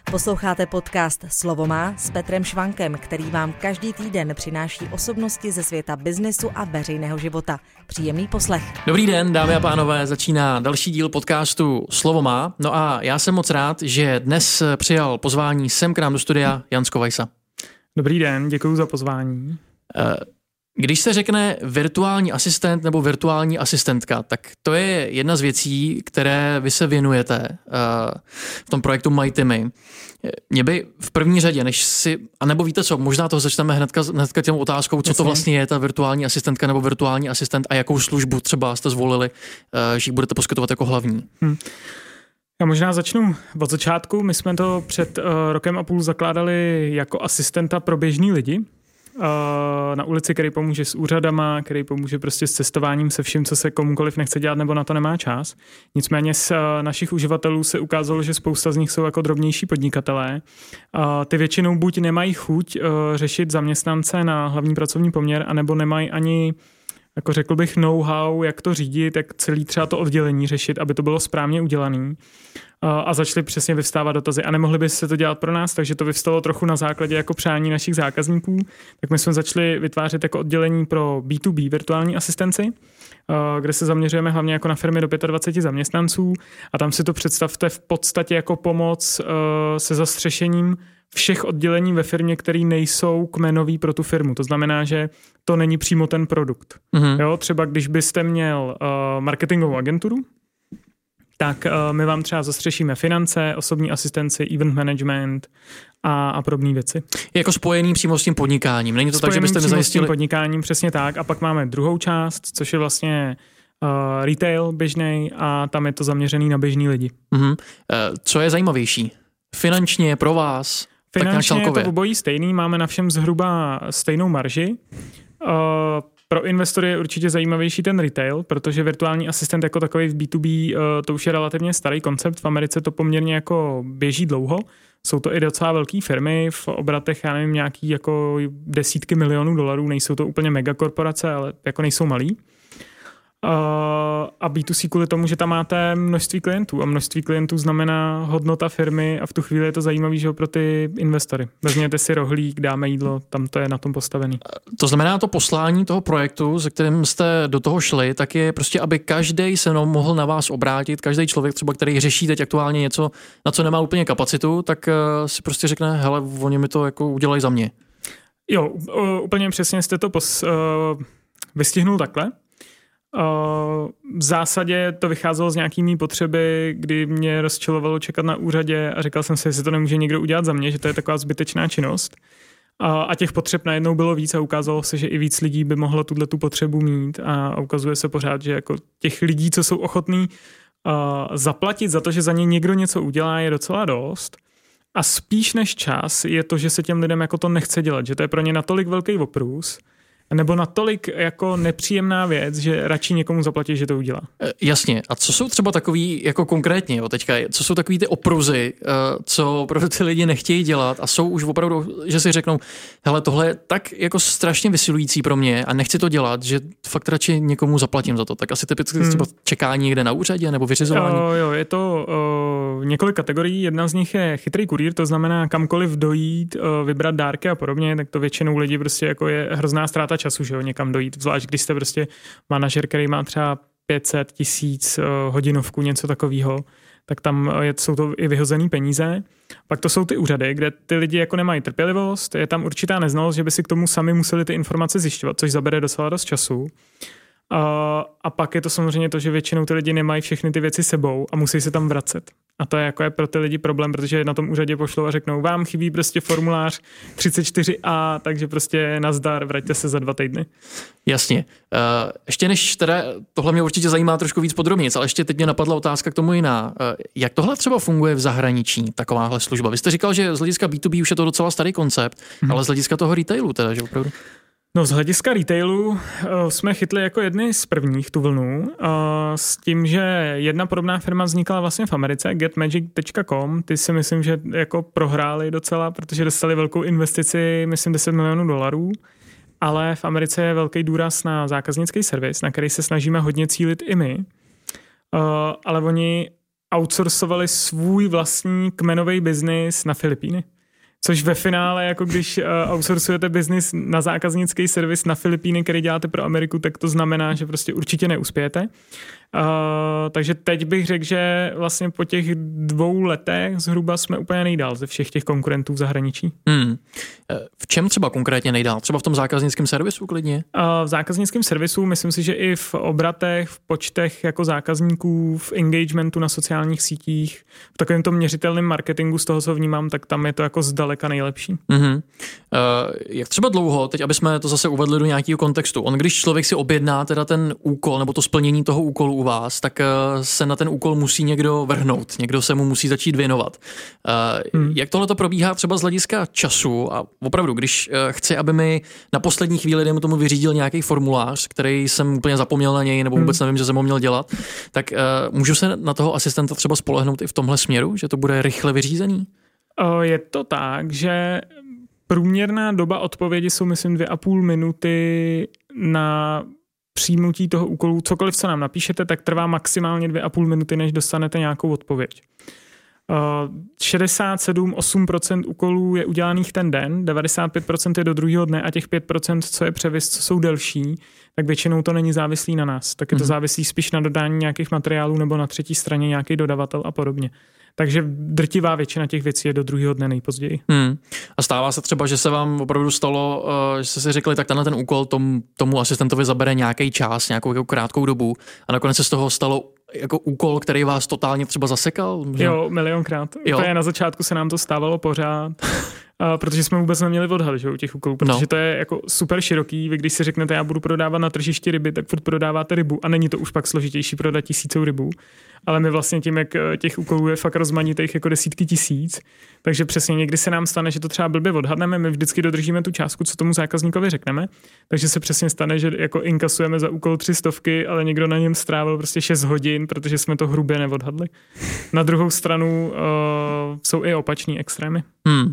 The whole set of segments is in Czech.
Posloucháte podcast Slovo má s Petrem Švankem, který vám každý týden přináší osobnosti ze světa biznesu a veřejného života. Příjemný poslech. Dobrý den, dámy a pánové, začíná další díl podcastu Slovo má. No a já jsem moc rád, že dnes přijal pozvání sem k nám do studia Jan Skovajsa. Dobrý den, děkuji za pozvání. Když se řekne virtuální asistent nebo virtuální asistentka, tak to je jedna z věcí, které vy se věnujete v tom projektu MyTimy. Mě by v první řadě, než si, anebo víte co, možná toho začneme hnedka těm otázkou, co to vlastně je ta virtuální asistentka nebo virtuální asistent a jakou službu třeba jste zvolili, že ji budete poskytovat jako hlavní. Já možná začnu od začátku. My jsme to před rokem a půl zakládali jako asistenta pro běžný lidi na ulici, který pomůže s úřadama, který pomůže prostě s cestováním, se vším, co se komukoliv nechce dělat nebo na to nemá čas. Nicméně z našich uživatelů se ukázalo, že spousta z nich jsou jako drobnější podnikatelé. Ty většinou buď nemají chuť řešit zaměstnance na hlavní pracovní poměr, anebo nemají ani, jako řekl bych, know-how, jak to řídit, jak celý třeba to oddělení řešit, aby to bylo správně udělané. A začaly přesně vyvstávat dotazy a nemohli by se to dělat pro nás, takže to vyvstalo trochu na základě jako přání našich zákazníků. Tak my jsme začali vytvářet jako oddělení pro B2B virtuální asistenci, kde se zaměřujeme hlavně jako na firmy do 25 zaměstnanců a tam si to představte v podstatě jako pomoc se zastřešením všech oddělení ve firmě, které nejsou kmenový pro tu firmu. To znamená, že to není přímo ten produkt. Jo, třeba když byste měl marketingovou agenturu, tak my vám třeba zastřešíme finance, osobní asistenci, event management a podobné věci. Je jako spojený přímo s tím podnikáním. Není to tak, že byste nezajistili? S tím podnikáním, přesně tak. A pak máme druhou část, což je vlastně retail běžnej a tam je to zaměřený na běžný lidi. Co je zajímavější? Finančně pro vás? Finančně je to obojí stejný, máme na všem zhruba stejnou marži. Pro investory je určitě zajímavější ten retail, protože virtuální asistent jako takový v B2B to už je relativně starý koncept. V Americe to poměrně jako běží dlouho. Jsou to i docela velké firmy v obratech, já nevím, nějaký jako desítky milionů dolarů. Nejsou to úplně megakorporace, ale jako nejsou malý. A B2C kvůli tomu, že tam máte množství klientů a množství klientů znamená hodnota firmy a v tu chvíli je to zajímavý, že pro ty investory. Vezměte si rohlík, dáme jídlo, tam to je na tom postavený. To znamená to poslání toho projektu, se kterým jste do toho šli, tak je prostě, aby každý se mohl na vás obrátit, každý člověk třeba, který řeší teď aktuálně něco, na co nemá úplně kapacitu, tak si prostě řekne, hele, oni mi to jako udělají za mě. Jo, úplně přesně jste to vystihnul takhle. V zásadě to vycházelo z nějaký mý potřeby, kdy mě rozčilovalo čekat na úřadě a říkal jsem si, jestli to nemůže někdo udělat za mě, že to je taková zbytečná činnost. A těch potřeb najednou bylo víc a ukázalo se, že i víc lidí by mohlo tu potřebu mít a ukazuje se pořád, že jako těch lidí, co jsou ochotní zaplatit za to, že za ně někdo něco udělá, je docela dost. A spíš než čas je to, že se těm lidem jako to nechce dělat, že to je pro ně natolik velký oprus, nebo natolik jako nepříjemná věc, že radši někomu zaplatí, že to udělá. Jasně. A co jsou třeba takový, jako konkrétně, teďka, co jsou takový ty opruzy, co pro ty lidi nechtějí dělat a jsou už opravdu, že si řeknou, hele, tohle je tak jako strašně vysilující pro mě a nechci to dělat, že fakt radši někomu zaplatím za to. Tak asi typicky třeba čekání někde na úřadě nebo vyřizování. Jo, je to několik kategorií. Jedna z nich je chytrý kurýr, to znamená kamkoliv dojít, vybrat dárky a podobně, tak to většinou lidí prostě jako je hrozná ztráta času, že jo, někam dojít. Zvlášť, když jste prostě manažer, který má třeba 500 000 hodinovku, něco takového, tak tam jsou to i vyhozený peníze. Pak to jsou ty úřady, kde ty lidi jako nemají trpělivost, je tam určitá neznalost, že by si k tomu sami museli ty informace zjišťovat, což zabere docela dost času. A pak je to samozřejmě to, že většinou ty lidi nemají všechny ty věci sebou a musí se tam vracet. A to je jako je pro ty lidi problém, protože na tom úřadě pošlou a řeknou, vám chybí prostě formulář 34A, takže prostě nazdar, vraťte se za 2 týdny. Jasně. Ještě než teda, tohle mě určitě zajímá trošku víc podrobněji, ale ještě teď mě napadla otázka k tomu jiná. Jak tohle třeba funguje v zahraničí, takováhle služba? Vy jste říkal, že z hlediska B2B už je to docela starý koncept, ale z hlediska toho retailu teda, že opravdu? No z hlediska retailu jsme chytli jako jedny z prvních tu vlnu s tím, že jedna podobná firma vznikala vlastně v Americe, getmagic.com, ty si myslím, že jako prohráli docela, protože dostali velkou investici, myslím $10 milionů, ale v Americe je velký důraz na zákaznický servis, na který se snažíme hodně cílit i my, ale oni outsourcovali svůj vlastní kmenový biznis na Filipíny. Což ve finále, jako když outsourcujete biznis na zákaznický servis na Filipíny, který děláte pro Ameriku, tak to znamená, že prostě určitě neuspějete. Takže teď bych řekl, že vlastně po těch 2 letech zhruba jsme úplně nejdál ze všech těch konkurentů v zahraničí. V čem třeba konkrétně nejdál? Třeba v tom zákaznickém servisu klidně? V zákaznickém servisu myslím si, že i v obratech, v počtech jako zákazníků, v engagementu na sociálních sítích, v takovém tom měřitelném marketingu, z toho, co vnímám, tak tam je to jako zdaleka nejlepší. Jak třeba dlouho, teď aby jsme to zase uvedli do nějakého kontextu, když člověk si objedná teda ten úkol nebo to splnění toho úkolu u vás, tak se na ten úkol musí někdo vrhnout, někdo se mu musí začít věnovat. Jak tohle to probíhá třeba z hlediska času a opravdu, když chci, aby mi na poslední chvíli dejme tomu vyřídil nějaký formulář, který jsem úplně zapomněl na něj nebo vůbec nevím, že jsem ho měl dělat, tak můžu se na toho asistenta třeba spolehnout i v tomhle směru, že to bude rychle vyřízený? Je to tak, že průměrná doba odpovědi jsou myslím 2,5 minuty na přijmutí toho úkolu. Cokoliv, co nám napíšete, tak trvá maximálně 2,5 minuty, než dostanete nějakou odpověď. 67-8% úkolů je udělaných ten den, 95% je do druhého dne a těch 5%, co je převis, co jsou delší, tak většinou to není závislý na nás. Tak je to závislý spíš na dodání nějakých materiálů nebo na třetí straně nějaký dodavatel a podobně. Takže drtivá většina těch věcí je do druhého dne nejpozději. A stává se třeba, že se vám opravdu stalo, že jste si řekli, tak ten úkol tomu asistentovi zabere nějaký čas, nějakou jako krátkou dobu a nakonec se z toho stalo jako úkol, který vás totálně třeba zasekal? Že? Jo, milionkrát. Úplně na začátku se nám to stávalo pořád, protože jsme vůbec neměli odhad, že u těch úkolů, protože to je jako super široký. Vy když si řeknete, já budu prodávat na tržišti ryby, tak furt prodáváte rybu a není to už pak složitější prodat 1000 rybů. Ale my vlastně tím, jak těch úkolů je fakt rozmanitých jako desítky tisíc, takže přesně někdy se nám stane, že to třeba blbě odhadneme, my vždycky dodržíme tu částku, co tomu zákazníkovi řekneme, takže se přesně stane, že jako inkasujeme za úkol 300, ale někdo na něm strávil prostě 6 hodin, protože jsme to hrubě neodhadli. Na druhou stranu jsou i opační extrémy.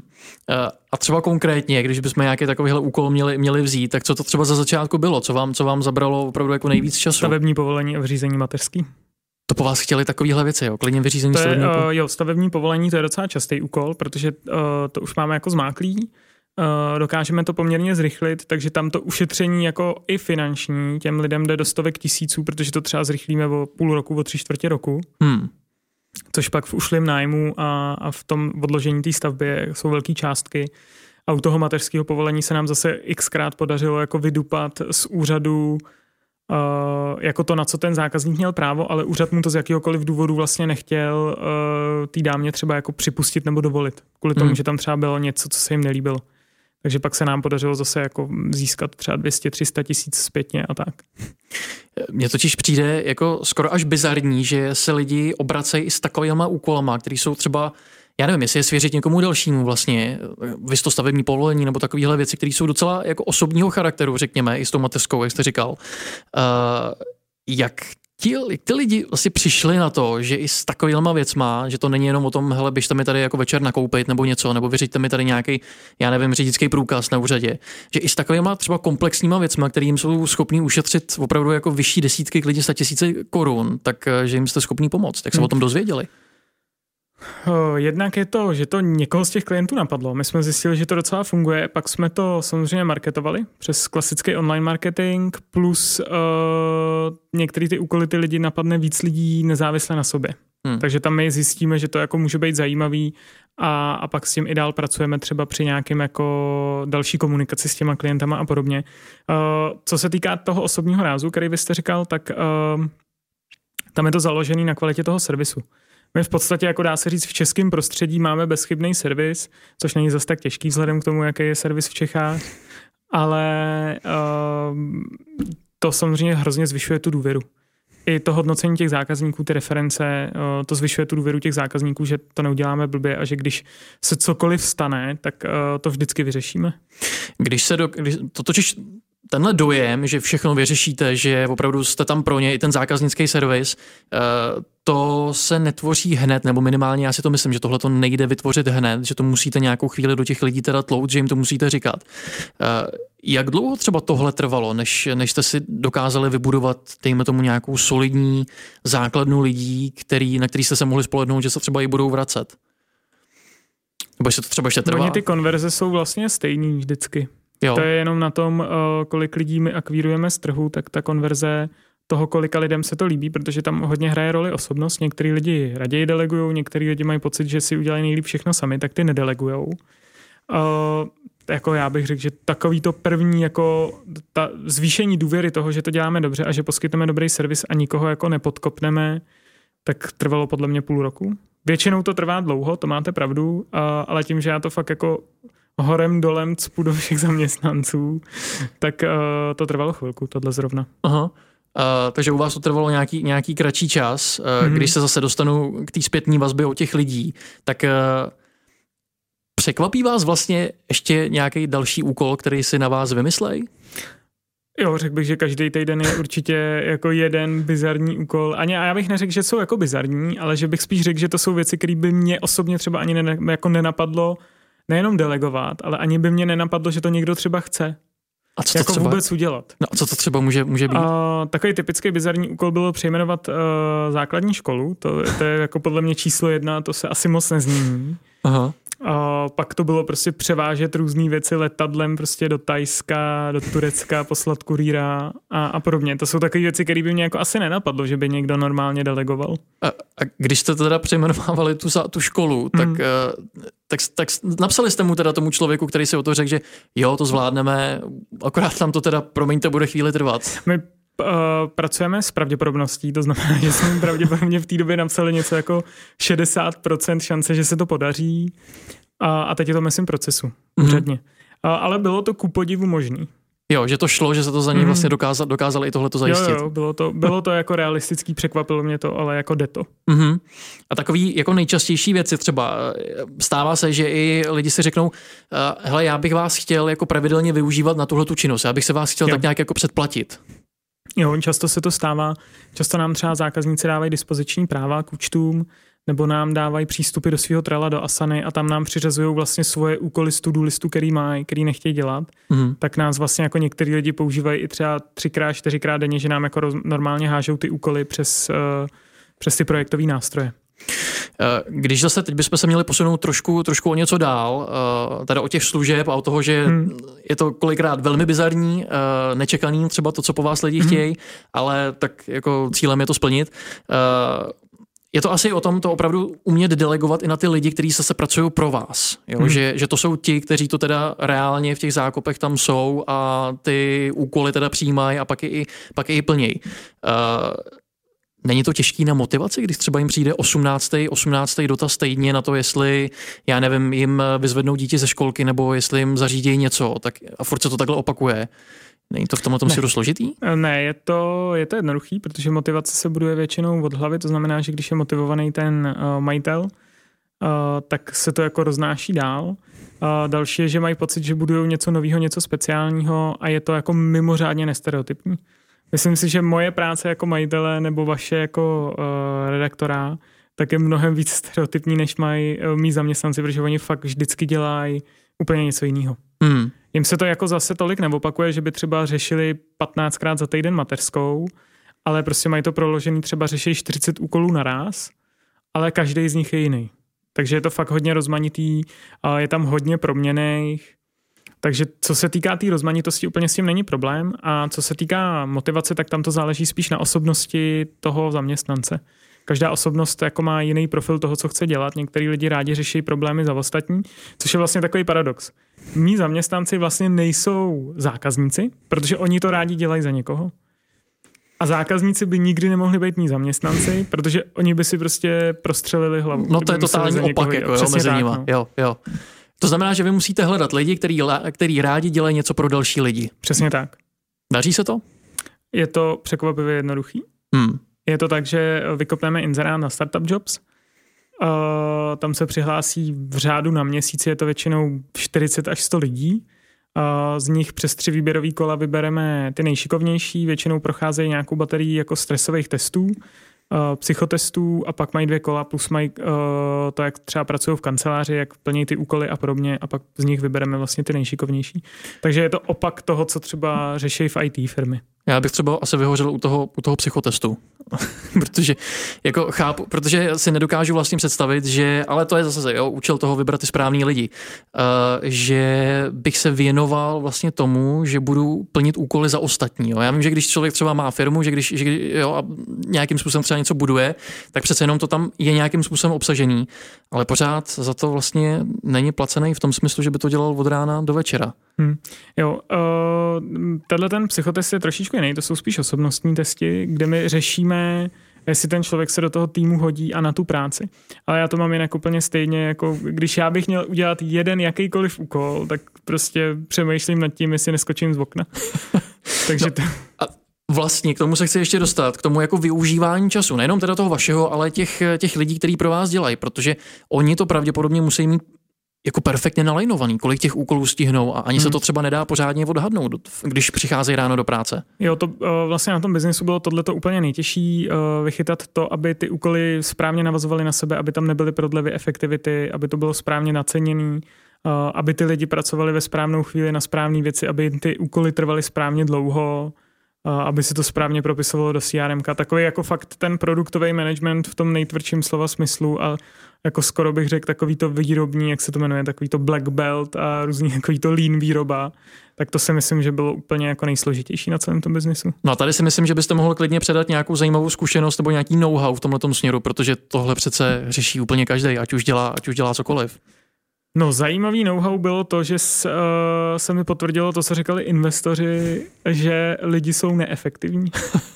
A třeba konkrétně, když bychom nějaký takovýhle úkol měli vzít, tak co to třeba za začátku bylo? Co vám zabralo opravdu jako nejvíc času? Stavební povolení a vyřízení mateřský. To po vás chtěli takovýhle věci, jo? Klidně vyřízení stavebního povolení. Stavební povolení, to je docela častý úkol, protože to už máme jako zmáklý. Dokážeme to poměrně zrychlit, takže tam to ušetření jako i finanční těm lidem jde do stovek tisíců, protože to třeba zrychlíme o půl roku, o 3/4 roku. Což pak v ušlým nájmu a v tom odložení té stavby jsou velké částky. A u toho mateřského povolení se nám zase xkrát podařilo jako vydupat z úřadu jako to, na co ten zákazník měl právo, ale úřad mu to z jakýhokoliv důvodu vlastně nechtěl té dámě třeba jako připustit nebo dovolit. Kvůli tomu, že tam třeba bylo něco, co se jim nelíbilo. Takže pak se nám podařilo zase jako získat třeba 200-300 tisíc zpětně a tak. Mně totiž přijde jako skoro až bizarní, že se lidi obracejí i s takovýma úkolama, který jsou třeba, já nevím, jestli je svěřit někomu dalšímu vlastně, stavební povolení nebo takovéhle věci, které jsou docela jako osobního charakteru, řekněme, i s tou mateřskou, jak jste říkal. Jak ty lidi vlastně přišli na to, že i s takovýma věcma, že to není jenom o tom, hele, běžte mi tady jako večer nakoupit nebo něco, nebo vyřiďte mi tady nějaký, já nevím, řidičský průkaz na úřadě, že i s takovýma třeba komplexníma věcma, kterým jsou schopní ušetřit opravdu jako vyšší desítky, klidně 100 000 korun, tak že jim jste schopní pomoct. Jak se o tom dozvěděli? Jednak je to, že to někoho z těch klientů napadlo. My jsme zjistili, že to docela funguje, pak jsme to samozřejmě marketovali přes klasický online marketing, plus některé ty úkoly ty lidi napadne víc lidí nezávisle na sobě. Takže tam my zjistíme, že to jako může být zajímavý a pak s tím i dál pracujeme třeba při nějakém jako další komunikaci s těma klientama a podobně. Co se týká toho osobního rázu, který vy jste říkal, tak tam je to založený na kvalitě toho servisu. My v podstatě, jako dá se říct, v českém prostředí máme bezchybný servis, což není zas tak těžký vzhledem k tomu, jaký je servis v Čechách, ale to samozřejmě hrozně zvyšuje tu důvěru. I to hodnocení těch zákazníků, ty reference, to zvyšuje tu důvěru těch zákazníků, že to neuděláme blbě a že když se cokoliv stane, tak to vždycky vyřešíme. Když to totiž tenhle dojem, že všechno vyřešíte, že opravdu jste tam pro ně, i ten zákaznický servis, to se netvoří hned, nebo minimálně já si to myslím, že tohle to nejde vytvořit hned, že to musíte nějakou chvíli do těch lidí teda tlout, že jim to musíte říkat. Jak dlouho třeba tohle trvalo, než jste si dokázali vybudovat, dejme tomu, nějakou solidní základnu lidí, na který jste se mohli spolehnout, že se třeba i budou vracet? Nebo se to třeba ještě trvá? Oni ty konverze jsou vlastně stejný vždycky. Jo. To je jenom na tom, kolik lidí my akvírujeme z trhu, tak ta konverze toho, kolika lidem se to líbí, protože tam hodně hraje roli osobnost. Některý lidi raději delegujou, některý lidi mají pocit, že si udělají nejlíp všechno sami, tak ty nedelegujou. Jako já bych řekl, že takový to první jako ta zvýšení důvěry toho, že to děláme dobře a že poskytneme dobrý servis a nikoho jako nepodkopneme, tak trvalo podle mě půl roku. Většinou to trvá dlouho, to máte pravdu, ale tím, že já to fakt jako horem dolem cpu do všech zaměstnanců, tak to trvalo chvilku, tohle zrovna. Aha. Takže u vás to trvalo nějaký kratší čas. Když se zase dostanu k té zpětní vazbě od těch lidí, tak překvapí vás vlastně ještě nějaký další úkol, který si na vás vymyslej? Jo, řekl bych, že každý týden je určitě jako jeden bizarní úkol. A já bych neřekl, že jsou jako bizarní, ale že bych spíš řekl, že to jsou věci, které by mě osobně třeba ani jako nenapadlo nejenom delegovat, ale ani by mě nenapadlo, že to někdo třeba chce. A co to jako třeba vůbec udělat. No a co to třeba může být? Takový typický bizarní úkol bylo přejmenovat základní školu. To je jako podle mě číslo 1, to se asi moc nezmění. Aha. Pak to bylo prostě převážet různý věci letadlem prostě do Thajska, do Turecka, poslat kurýra a podobně. To jsou takové věci, které by mě jako asi nenapadlo, že by někdo normálně delegoval. A když jste teda přejmenovávali tu školu, tak napsali jste mu teda tomu člověku, který si o to řekl, že jo, to zvládneme, akorát tam to teda, promiňte, bude chvíli trvat. My pracujeme s pravděpodobností, to znamená, že jsme pravděpodobně v té době napsali něco jako 60% šance, že se to podaří a teď je to, myslím, procesu, úřadně. Ale bylo to ku podivu možný. Jo, že to šlo, že se to za něj vlastně dokázali i tohleto zajistit. Jo, bylo to jako realistický, překvapilo mě to, ale jako jde to. A takový jako nejčastější věci třeba stává se, že i lidi si řeknou, hele, já bych vás chtěl jako pravidelně využívat na tuhletu činnost, já bych se vás chtěl tak nějak jako předplatit. Jo, často se to stává, často nám třeba zákazníci dávají dispoziční práva k účtům, nebo nám dávají přístupy do svého Trella, do Asany a tam nám přiřazují vlastně svoje úkoly z to-do listu, který mají, který nechtějí dělat. Tak nás vlastně jako některý lidi používají i třeba 3x, 4x denně, že nám jako normálně hážou ty úkoly přes ty projektové nástroje. Když zase teď bychom se měli posunout trošku o něco dál, teda o těch služeb a o toho, že je to kolikrát velmi bizarní, nečekaný třeba to, co po vás lidi chtějí, ale tak jako cílem je to splnit. Je to asi o tom to opravdu umět delegovat i na ty lidi, kteří se pracují pro vás. Jo? Že to jsou ti, kteří to teda reálně v těch zákopech tam jsou a ty úkoly teda přijímají a pak je i plnějí. Není to těžký na motivaci, když třeba jim přijde 18. dotaz týdně na to, jestli, já nevím, jim vyzvednou dítě ze školky nebo jestli jim zařídí něco, tak a furt se to takhle opakuje. Není to v tomhle směru složitý? Ne, je to jednoduchý, protože motivace se buduje většinou od hlavy, to znamená, že když je motivovaný ten majitel, tak se to jako roznáší dál. Další je, že mají pocit, že budujou něco nového, něco speciálního a je to jako mimořádně nestereotypní. Myslím si, že moje práce jako majitele nebo vaše jako redaktora tak je mnohem víc stereotypní, než mají mý zaměstnanci, protože oni fakt vždycky dělají úplně něco jiného. Jim se to jako zase tolik neopakuje, že by třeba řešili 15krát za týden mateřskou, ale prostě mají to proložený, třeba řeší 40 úkolů naraz, ale každý z nich je jiný. Takže je to fakt hodně rozmanitý, je tam hodně proměnných. Takže co se týká té rozmanitosti, úplně s tím není problém a co se týká motivace, tak tam to záleží spíš na osobnosti toho zaměstnance. Každá osobnost jako má jiný profil toho, co chce dělat. Některý lidi rádi řeší problémy za ostatní, což je vlastně takový paradox. Mí zaměstnanci vlastně nejsou zákazníci, protože oni to rádi dělají za někoho. A zákazníci by nikdy nemohli být mý zaměstnanci, protože oni by si prostě prostřelili hlavu. No to je totální opak, jako mezi nima. No. Jo. To znamená, že vy musíte hledat lidi, který rádi dělají něco pro další lidi. Přesně tak. Daří se to? Je to překvapivě jednoduchý. Je to tak, že vykopneme inzerát na Startup Jobs. Tam se přihlásí v řádu na měsíc, je to většinou 40 až 100 lidí. Z nich přes 3 výběrový kola vybereme ty nejšikovnější, většinou procházejí nějakou baterii jako stresových testů, psychotestů a pak mají 2 kola, plus mají to, jak třeba pracují v kanceláři, jak plní ty úkoly a podobně a pak z nich vybereme vlastně ty nejšikovnější. Takže je to opak toho, co třeba řeší v IT firmy. Já bych třeba asi vyhořel u toho psychotestu, protože jako chápu, protože si nedokážu vlastně představit, že, ale to je zase účel toho vybrat ty správný lidi, že bych se věnoval vlastně tomu, že budu plnit úkoly za ostatní. Jo. Já vím, že když člověk třeba má firmu, že když a nějakým způsobem třeba něco buduje, tak přece jenom to tam je nějakým způsobem obsažený, ale pořád za to vlastně není placený v tom smyslu, že by to dělal od rána do večera. Jo, tenhle ten psychotest je trošičku jiný, to jsou spíš osobnostní testy, kde my řešíme, jestli ten člověk se do toho týmu hodí a na tu práci. Ale já to mám jinak úplně stejně, jako když já bych měl udělat jeden jakýkoliv úkol, tak prostě přemýšlím nad tím, jestli neskočím z okna. Takže to... Vlastně k tomu se chci ještě dostat, k tomu jako využívání času, nejenom teda toho vašeho, ale těch lidí, kteří pro vás dělají, protože oni to pravděpodobně musí mít jako perfektně nalajnovaný, kolik těch úkolů stihnou a ani se to třeba nedá pořádně odhadnout, když přicházejí ráno do práce. Jo, to vlastně na tom biznesu bylo tohleto úplně nejtěžší, vychytat to, aby ty úkoly správně navazovaly na sebe, aby tam nebyly prodlevy efektivity, aby to bylo správně naceněný, aby ty lidi pracovali ve správnou chvíli na správné věci, aby ty úkoly trvaly správně dlouho, aby se to správně propisovalo do CRMka. Takový jako fakt ten produktový management v tom nejtvrdším slova smyslu a jako skoro bych řekl takový to výrobní, jak se to jmenuje, takový to black belt a různý takový to lean výroba, tak to si myslím, že bylo úplně jako nejsložitější na celém tom biznesu. No a tady si myslím, že byste mohl klidně předat nějakou zajímavou zkušenost nebo nějaký know-how v tomhletom směru, protože tohle přece řeší úplně každý, ať už dělá cokoliv. No, zajímavý know-how bylo to, že se mi potvrdilo to, co říkali investoři, že lidi jsou neefektivní.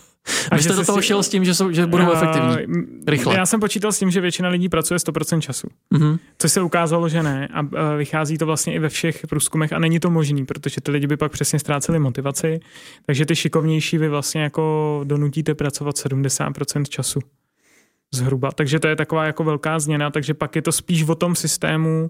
A vy jste do toho šel s tím, že budou efektivní? Rychle. Já jsem počítal s tím, že většina lidí pracuje 100% času. Což se ukázalo, že ne. A vychází to vlastně i ve všech průzkumech a není to možný, protože ty lidi by pak přesně ztráceli motivaci. Takže ty šikovnější vy vlastně jako donutíte pracovat 70% času. Zhruba. Takže to je taková jako velká změna, takže pak je to spíš o tom systému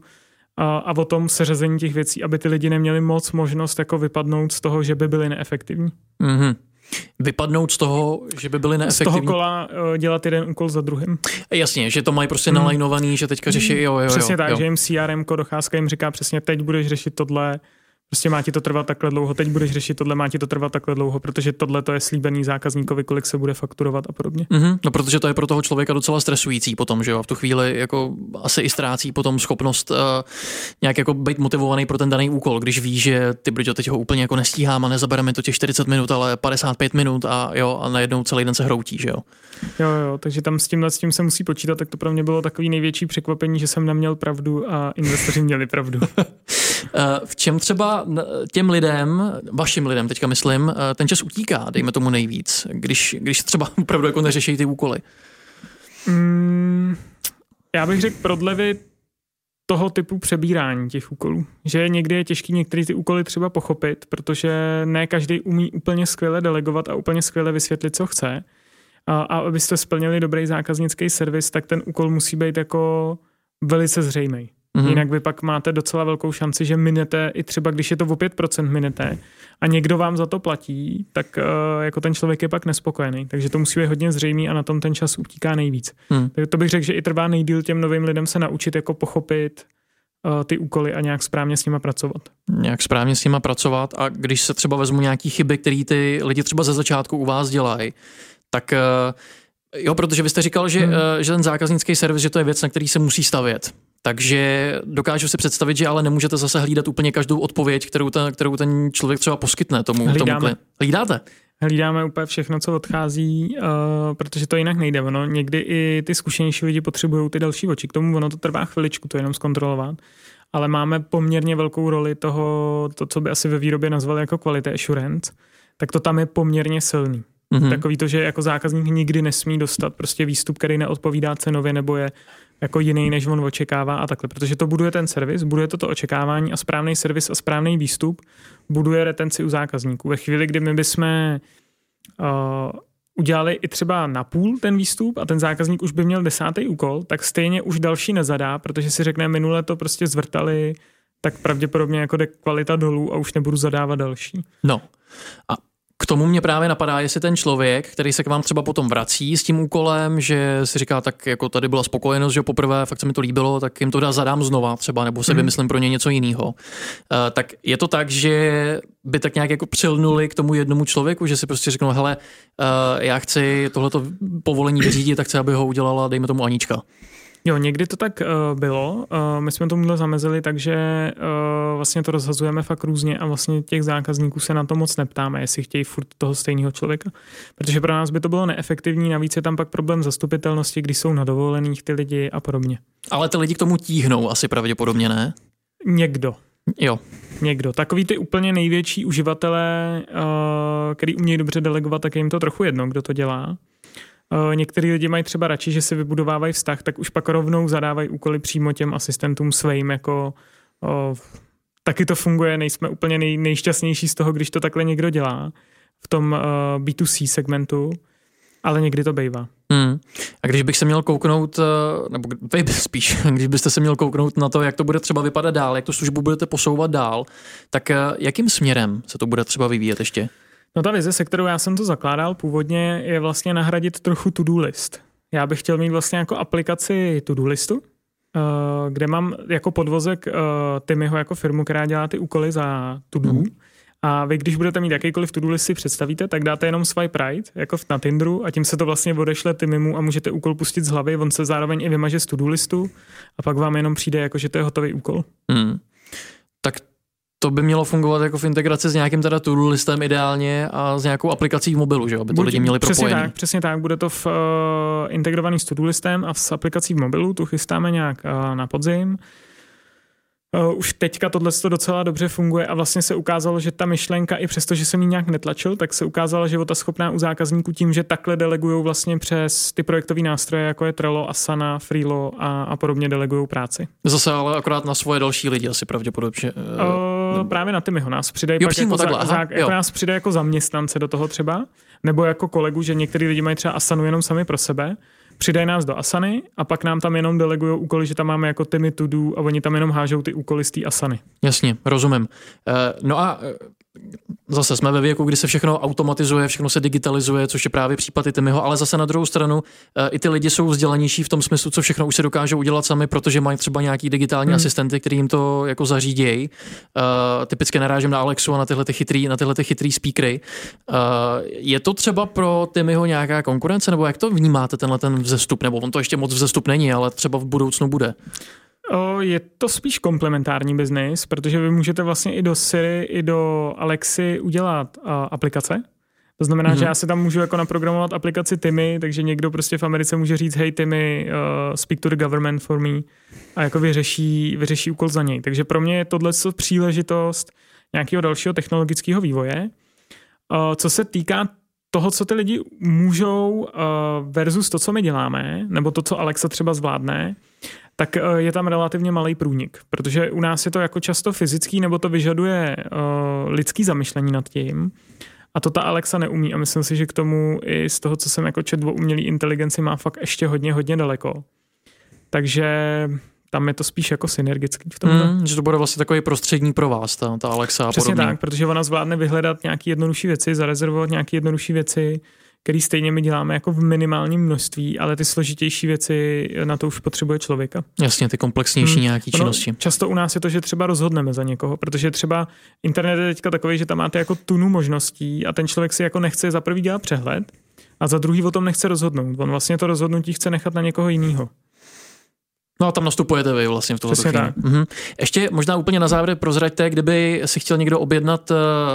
a o tom seřazení těch věcí, aby ty lidi neměli moc možnost jako vypadnout z toho, že by byli neefektivní. Vypadnout z toho, že by byli neefektivní? Z toho kola dělat jeden úkol za druhým. Jasně, že to mají prostě nalajnovaný, že teďka řeší jo. Přesně tak, že jim CRM-ko docházka jim říká přesně, teď budeš řešit tohle, prostě má ti to trvat takhle dlouho, teď budeš řešit tohle, má ti to trvat takhle dlouho, protože tohle to je slíbený zákazníkovi, kolik se bude fakturovat a podobně. No protože to je pro toho člověka docela stresující potom, že jo, v tu chvíli jako asi i ztrácí potom schopnost nějak jako být motivovaný pro ten daný úkol, když ví, že ty brďo, teď ho úplně jako nestíhám a nezabereme to těch 40 minut, ale 55 minut a najednou celý den se hroutí, že jo. Jo, takže tam s tím se musí počítat, tak to pro mě bylo takový největší překvapení, že jsem neměl pravdu a investoři měli pravdu. V čem třeba těm lidem, vašim lidem teďka myslím, ten čas utíká, dejme tomu nejvíc, když třeba opravdu jako neřeší ty úkoly? Já bych řekl prodlevy toho typu přebírání těch úkolů. Že někdy je těžký některé ty úkoly třeba pochopit, protože ne každý umí úplně skvěle delegovat a úplně skvěle vysvětlit, co chce. A abyste splnili dobrý zákaznický servis, tak ten úkol musí být jako velice zřejmý. Jinak vy pak máte docela velkou šanci, že minete, i třeba když je to o 5% minete a někdo vám za to platí, tak jako ten člověk je pak nespokojený. Takže to musí být hodně zřejmý a na tom ten čas utíká nejvíc. Takže to bych řekl, že i trvá nejdýl těm novým lidem se naučit jako pochopit ty úkoly a nějak správně s nima pracovat. Nějak správně s nima pracovat a když se třeba vezmu nějaký chyby, které ty lidi třeba ze začátku u vás dělají, tak jo, protože vy jste říkal, že ten zákaznický servis, že to je věc, na který se musí stavět. Takže dokážu si představit, že ale nemůžete zase hlídat úplně každou odpověď, kterou ten člověk třeba poskytne tomu klientovi. Hlídáte? Hlídáme úplně všechno, co odchází, protože to jinak nejde. Ono, někdy i ty zkušenější lidi potřebují ty další oči. K tomu ono to trvá chviličku, to jenom zkontrolovat. Ale máme poměrně velkou roli to, co by asi ve výrobě nazvali jako quality assurance, tak to tam je poměrně silný. Takový to, že jako zákazník nikdy nesmí dostat prostě výstup, který neodpovídá cenově nebo je jako jiný, než on očekává a takhle. Protože to buduje ten servis, buduje to očekávání a správný servis a správný výstup buduje retenci u zákazníků. Ve chvíli, kdy my bychom udělali i třeba na půl ten výstup a ten zákazník už by měl 10. úkol, tak stejně už další nezadá, protože si řekne, minule to prostě zvrtali tak pravděpodobně jako jde kvalita dolů a už nebudu zadávat další. No a k tomu mě právě napadá, jestli ten člověk, který se k vám třeba potom vrací s tím úkolem, že si říká, tak jako tady byla spokojenost, že poprvé fakt se mi to líbilo, tak jim to zadám znova třeba, nebo se vymyslím pro ně něco jiného. Tak je to tak, že by tak nějak jako přilnuli k tomu jednomu člověku, že si prostě řeknou, hele, já chci tohleto povolení vyřídit, tak chci, aby ho udělala, dejme tomu Anička. Jo, někdy to tak bylo. My jsme tomuhle zamezili, takže vlastně to rozhazujeme fakt různě a vlastně těch zákazníků se na to moc neptáme, jestli chtějí furt toho stejného člověka. Protože pro nás by to bylo neefektivní, navíc je tam pak problém zastupitelnosti, když jsou na dovolených ty lidi a podobně. Ale ty lidi k tomu tíhnou asi pravděpodobně, ne? Někdo. Jo. Někdo. Takový ty úplně největší uživatelé, který umějí dobře delegovat, tak je jim to trochu jedno, kdo to dělá. Některý lidi mají třeba radši, že si vybudovávají vztah, tak už pak rovnou zadávají úkoly přímo těm asistentům svým, jako taky to funguje, nejsme úplně nejšťastnější z toho, když to takhle někdo dělá v tom B2C segmentu, ale někdy to bývá. A když bych se měl kouknout, nebo vy spíš, když byste se měl kouknout na to, jak to bude třeba vypadat dál, jak tu službu budete posouvat dál, tak jakým směrem se to bude třeba vyvíjet ještě? No ta vize, se kterou já jsem to zakládal původně, je vlastně nahradit trochu to-do list. Já bych chtěl mít vlastně jako aplikaci to-do listu, kde mám jako podvozek Timmyho jako firmu, která dělá ty úkoly za to-do. A vy, když budete mít jakýkoliv to-do list si představíte, tak dáte jenom swipe right, jako na Tinderu, a tím se to vlastně odešle Timmymu a můžete úkol pustit z hlavy, on se zároveň i vymaže z to-do listu a pak vám jenom přijde, jako že to je hotový úkol. Tak to by mělo fungovat jako v integraci s nějakým teda to-do listem ideálně a s nějakou aplikací v mobilu, že aby to lidi měli propojený. Přesně tak, bude to integrovaný s to-do listem a s aplikací v mobilu, tu chystáme nějak na podzim. Už teďka tohle docela dobře funguje a vlastně se ukázalo, že ta myšlenka, i přesto, že jsem ji nějak netlačil, tak se ukázala životaschopná u zákazníků tím, že takhle delegujou vlastně přes ty projektové nástroje, jako je Trello, Asana, Freelo a podobně delegujou práci. Zase ale akorát na svoje další lidi asi pravděpodobně. Právě na Timmyho nás přidají pak jako nás přidají jako zaměstnance do toho třeba, nebo jako kolegu, že některý lidi mají třeba Asanu jenom sami pro sebe, přidají nás do Asany a pak nám tam jenom delegujou úkoly, že tam máme jako Timmy to do a oni tam jenom hážou ty úkoly z té Asany. Jasně, rozumím. No a zase jsme ve věku, kdy se všechno automatizuje, všechno se digitalizuje, což je právě případ i Timmyho, ale zase na druhou stranu i ty lidi jsou vzdělanější v tom smyslu, co všechno už se dokážou udělat sami, protože mají třeba nějaký digitální asistenty, který jim to jako zařídějí. Typicky narážím na Alexu a na tyhle chytrý speakery. Je to třeba pro Timmyho nějaká konkurence, nebo jak to vnímáte ten vzestup, nebo on to ještě moc vzestup není, ale třeba v budoucnu bude? Je to spíš komplementární biznis, protože vy můžete vlastně i do Siri, i do Alexy udělat aplikace. To znamená, že já si tam můžu jako naprogramovat aplikaci Timmy, takže někdo prostě v Americe může říct, hej Timmy, speak to the government for me a jako vyřeší úkol za něj. Takže pro mě je tohle příležitost nějakého dalšího technologického vývoje. Co se týká toho, co ty lidi můžou versus to, co my děláme, nebo to, co Alexa třeba zvládne, tak je tam relativně malý průnik, protože u nás je to jako často fyzický, nebo to vyžaduje lidský zamyšlení nad tím. A to ta Alexa neumí a myslím si, že k tomu i z toho, co jsem jako četl o umělé inteligenci, má fakt ještě hodně daleko. Takže tam je to spíš jako synergický v tomhle. Že to bude vlastně takový prostřední pro vás, ta Alexa a podobně. Přesně tak, protože ona zvládne vyhledat nějaké jednodušší věci, zarezervovat nějaké jednodušší věci, které stejně my děláme jako v minimálním množství, ale ty složitější věci na to už potřebuje člověka. Jasně, ty komplexnější nějaký činnosti. Často u nás je to, že třeba rozhodneme za někoho, protože třeba internet je teďka takový, že tam máte jako tunu možností a ten člověk si jako nechce za prvý dělat přehled a za druhý o tom nechce rozhodnout. On vlastně to rozhodnutí chce nechat na někoho jiného. No a tam nastupujete vy vlastně v tohle chvíli. Ještě možná úplně na závěr prozraďte, kdyby si chtěl někdo objednat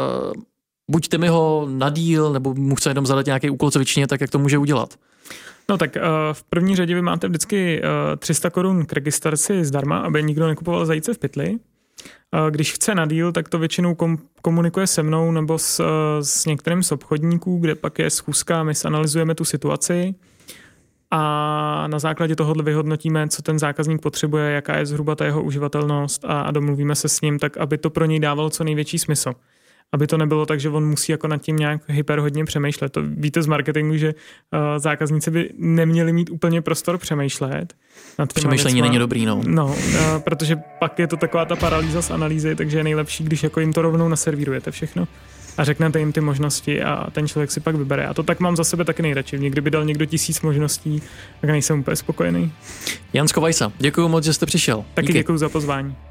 buď Timmyho na díl, nebo mu chce jenom zadat nějaký úkol cvičně, tak jak to může udělat? No tak v první řadě vy máte vždycky 300 korun k registraci zdarma, aby nikdo nekupoval zajíce v pytli. Když chce na díl, tak to většinou komunikuje se mnou nebo s některým z obchodníků, kde pak je schůzka, my analyzujeme tu situaci a na základě tohohle vyhodnotíme, co ten zákazník potřebuje, jaká je zhruba ta jeho uživatelnost a domluvíme se s ním tak, aby to pro něj dávalo co největší smysl. aby to nebylo tak, že on musí jako nad tím nějak hyperhodně přemýšlet. To víte z marketingu, že zákazníci by neměli mít úplně prostor přemýšlet. Přemýšlení není dobrý, no. No, protože pak je to taková ta paralýza z analýzy, takže je nejlepší, když jako jim to rovnou naservírujete všechno a řeknete jim ty možnosti a ten člověk si pak vybere. A to tak mám za sebe taky nejradši. Kdyby dal někdo 1000 možností, tak nejsem úplně spokojený. Jan Skovajsa, děkuji moc, že jste přišel. Taky děkuji za pozvání.